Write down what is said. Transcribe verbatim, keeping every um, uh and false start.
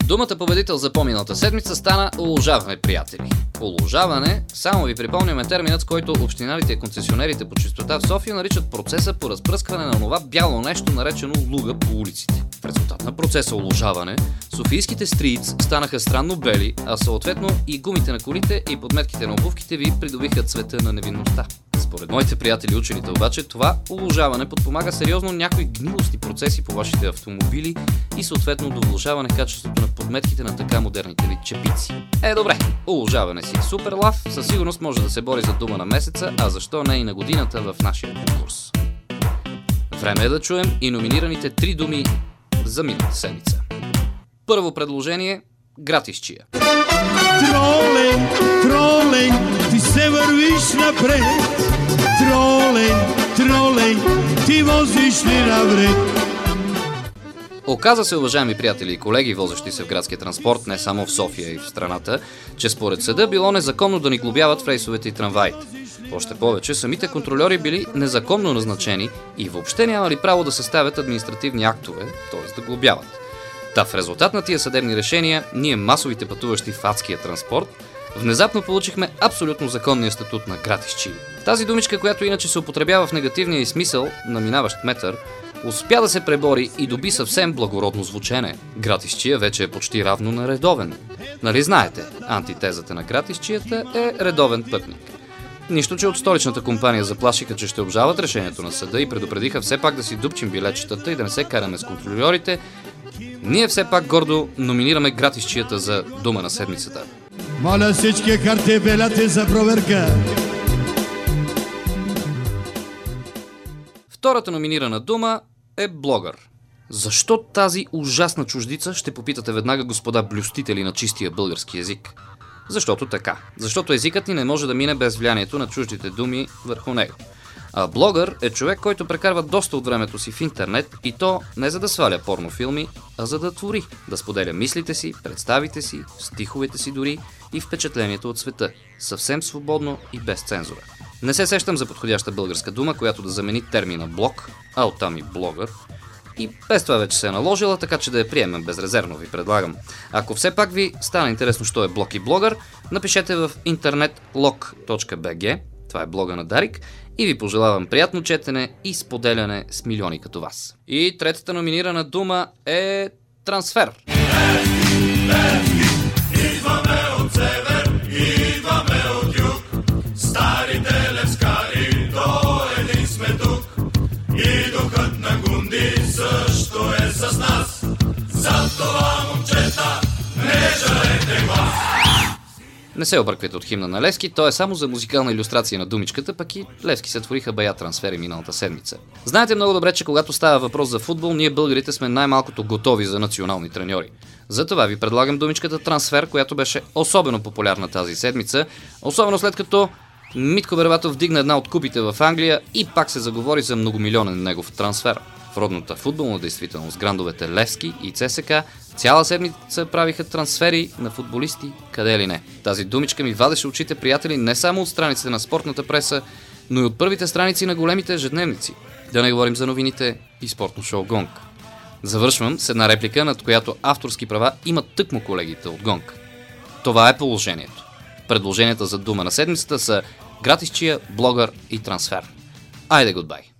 Думата победител за по-миналата седмица стана уложаване, приятели. Уложаване, само ви припомняме терминът, с който общинарите и концесионерите по чистота в София наричат процеса по разпръскване на това бяло нещо, наречено луга по улиците. В резултат на процеса уложаване, софийските стрийц станаха странно бели, а съответно и гумите на колите и подметките на обувките ви придобиха цвета на невинността. Според моите приятели учените обаче, това уложаване подпомага сериозно някои гнилостни процеси по вашите автомобили и съответно до влошаване качеството на подметките на така модерните ви чепици. Е, добре, уложаване си е супер лав, със сигурност може да се бори за дума на месеца, а защо не и на годината в нашия конкурс. Време е да чуем и номинираните три думи за миналата седмица. Първо предложение – гратисчия. Тролен, тролен, ти се вървиш напред. Тролен, тролен, ти возиш ли навред? Оказа се, уважаеми приятели и колеги, возещи се в градския транспорт, не само в София и в страната, че според съда било незаконно да ни глобяват в рейсовете и трамваите. Още повече, самите контрольори били незаконно назначени и въобще нямали право да съставят административни актове, т.е. да глобяват. Та в резултат на тия съдебни решения, ние масовите пътуващи в адския транспорт, внезапно получихме абсолютно законния статут на гратисчии. Тази думичка, която иначе се употребява в негативния и смисъл на минаващ метър, успя да се пребори и доби съвсем благородно звучене. Гратисчия вече е почти равно на редовен. Нали знаете, антитезата на гратисчията е редовен пътник. Нищо, че от столичната компания заплашиха, че ще обжалват решението на съда и предупредиха все пак да си дупчим билетчетата и да не се караме с контрольорите, ние все пак гордо номинираме гратисчията за дума на седмицата. Моля всички карти беляте за проверка. Втората номинирана дума е блогър. Защо тази ужасна чуждица, ще попитате веднага, господа блюстители на чистия български език? Защото така. Защото езикът ни не може да мине без влиянието на чуждите думи върху него. А блогър е човек, който прекарва доста от времето си в интернет и то не за да сваля порнофилми, а за да твори, да споделя мислите си, представите си, стиховете си дори и впечатлението от света, съвсем свободно и без цензура. Не се сещам за подходяща българска дума, която да замени термина блог, а оттам и блогър. И без това вече се е наложила, така че да я приемем безрезервно, ви предлагам. Ако все пак ви стана интересно, що е блог и блогър, напишете в интернет лог точка би джи, това е блога на Дарик, и ви пожелавам приятно четене и споделяне с милиони като вас. И третата номинирана дума е трансфер. Идваме от север, идваме от юг, старите левскари, до един сме тук. И духът на Гунди също е с нас. За това, момчета, не жалейте глас. Не се обърквайте от химна на Левски, то е само за музикална илюстрация на думичката, пък и Левски се твориха бая трансфери миналата седмица. Знаете много добре, че когато става въпрос за футбол, ние българите сме най-малкото готови за национални треньори. Затова ви предлагам думичката трансфер, която беше особено популярна тази седмица, особено след като Митко Бербатов вдигна една от купите в Англия и пак се заговори за многомилионен негов трансфер. В родната футболна действителност грандовете Левски и ЦСКА цяла седмица правиха трансфери на футболисти къде ли не. Тази думичка ми вадеше очите, приятели, не само от страниците на спортната преса, но и от първите страници на големите ежедневници. Да не говорим за новините и спортно шоу Гонг. Завършвам с една реплика, над която авторски права имат тъкмо колегите от Гонг. Това е положението. Предложенията за дума на седмицата са гратисчия, блогър и трансфер. Айде, гудбай!